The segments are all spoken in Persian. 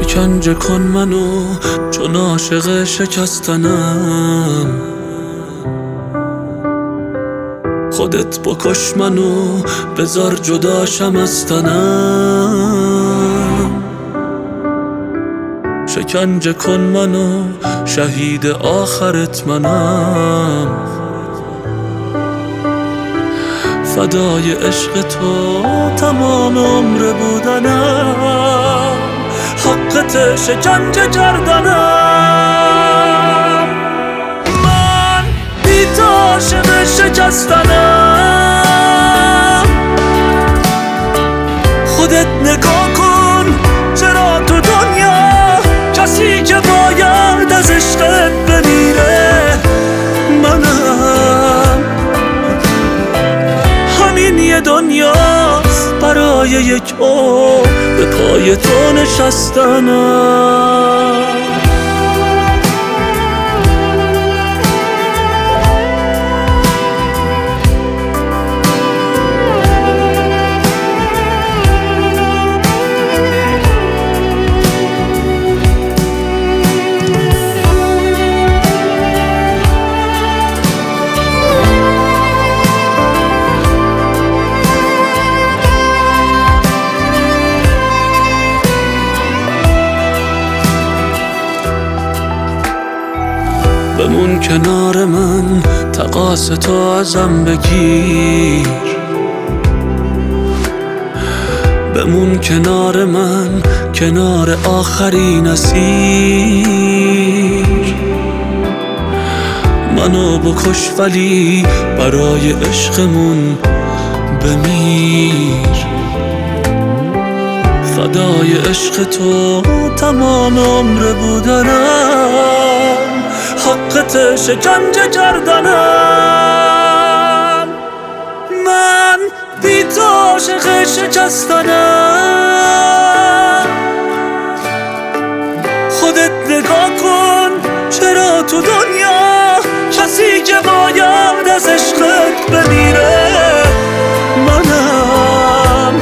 شکنج کن منو چون عاشق شکستنم، خودت بکش منو بذار جداشم از تنم. شکنج کن منو شهید آخرت منم، فدای عشق تو تمام عمر بودنم، حقت شکنج کردنم. من بی تو عاشق شکستنم، خودت نگاه کن چرا تو دنیا کسی که باید از عشقت بمیره منم. همین یه دنیاست برای یک عمر به پای تو نشستنم. بمون کنار من تقاص تو ازم بگیر، بمون کنار من کنار آخرین اسیر. منو بکش ولی برای عشقمون بمیر، فدای عشق تو تمام عمر بودنم، حقت شکنج کردنم. من بی تو عاشق شکستنم، خودت نگاه کن چرا تو دنیا کسی که باید از عشقت بمیره منم.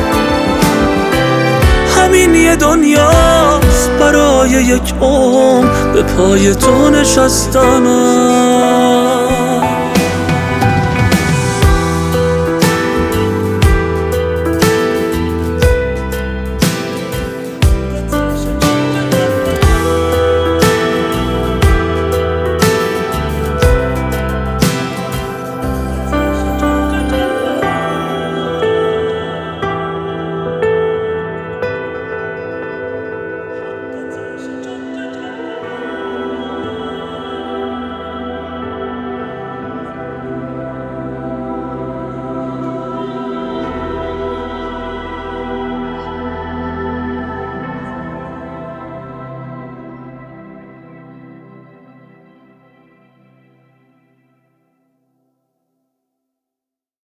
همین یه دنیاست برای یک عمر به پای تو نشستنم.